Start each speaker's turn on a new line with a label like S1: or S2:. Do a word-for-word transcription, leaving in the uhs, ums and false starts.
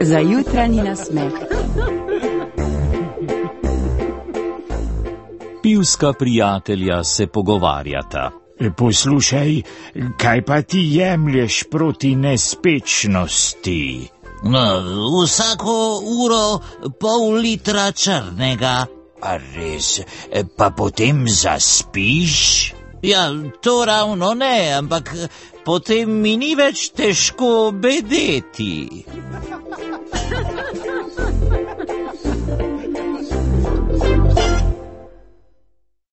S1: za jutranji nasmeh.
S2: Pivska prijatelja se pogovarjata.
S3: Poslušaj, kaj pa ti jemlješ proti nespečnosti?
S4: No, vsako uro pol litra črnega.
S3: A res, pa potem zaspiš?
S4: Ja, to ravno ne, ampak potem mi ni več težko bedeti.